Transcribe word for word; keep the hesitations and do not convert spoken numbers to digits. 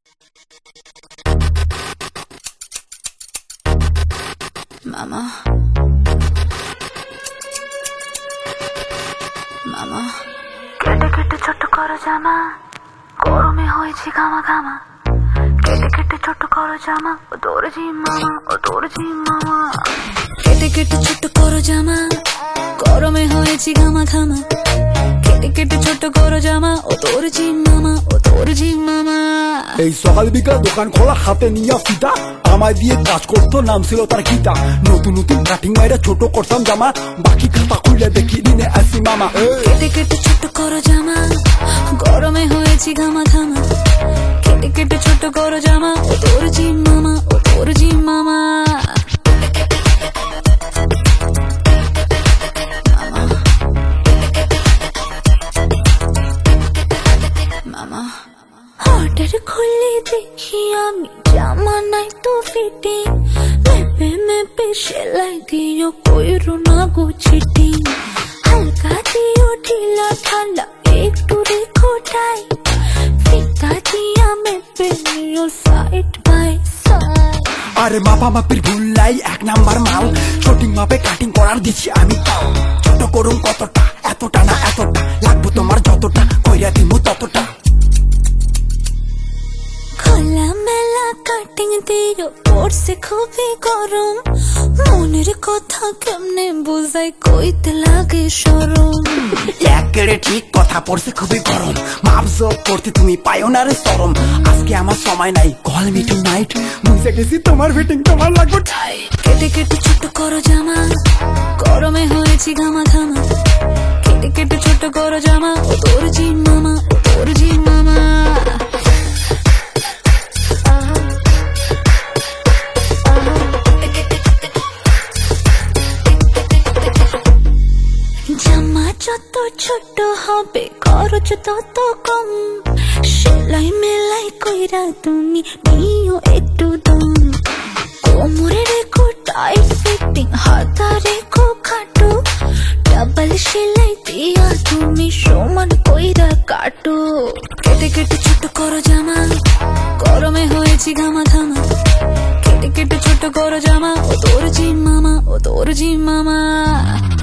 মামা মামা কেটে কেটে ছোট করো জামা, গরমে হয়েছি ঘামা ঘামা। কেটে কেটে ছোট করো জামা, ও দর্জি মামা, ও দর্জি মামা। কেটে কেটে ছোট করো জামা, গরমে হয়েছি ঘামা ঘামা। কেটে কেটে ছোট করো জামা, ও দর্জি মামা, ও দর্জি মামা। এই সকাল বিকাল দোকান খোলা, হাতে নিয়ে ফিতা, আমায় দিয়ে কাজ করতো, নাম ছিল তার গীতা। নতুন নতুন কাটিং মাইরা ছোট করতাম জামা, বাকি খাতা খুলে দেখি দিনে আসি মামা। কেটে কেটে ছোট করো জামা, গরমে হয়েছি ঘামা ঘামা। কেটে কেটে ছোট করো জামা, ও দর্জি মামা, ও দর্জি মামা। মামা অর্ডার খুলে দেখি আমি জামা নাই তো ফিটিং। মেপে মেপে সেলাই দিও কইরো না গো চিটিং। হালকা দিও ঢিলা ঢালা একটু রেখো টাই। ফিতা দিয়া মেপে নিও সাইড বাই সাইড। আরে মাপা মাপির ভুল নাই, এক নাম্বার মাল। সঠিক মাপে কাটিং করার দিচ্ছি আমি তাও। ছোট করুন কতটা, এতটা না এতটা, লাগবো তোমার যতটা, কইরা দিমু ততটা। খোলা মেলা কাটিং দিও পড়ছে খুবই গরম। মনের কথা কেমনে বুঝাই, কইতে লাগে শরম। একেবারে ঠিক কথা, পড়ছে খুবই গরম। মাপ যোগ করতে তুমি পাইও না রে শরম। আজকে আমার সময় নাই, কল মি টু নাইট। বুঝে গেছি তোমার ফিটিং তোমার লাগবে টাইট। কেটে কেটে ছোট করো জামা, গরমে হয়েছি ঘামা ঘামা। কেটে কেটে ছোট করো জামা, ও দর্জি মামা, ও দর্জি মামা। জামা যত ছোট হবে খরচ তত কম। সেলাই মেলাই কইরা তুমি নিও একটু দম। কোমরে রেখো টাইট ফিটিং, হাতা রেখো খাটো। ডাবল সেলাই দিয়া তুমি সমান কইরা কাটো। কেটে কেটে ছোট করো জামা, গরমে হয়েছি ঘামা ঘামা। কেটে কেটে ছোট করো জামা, ও দর্জি মামা, ও দর্জি মামা।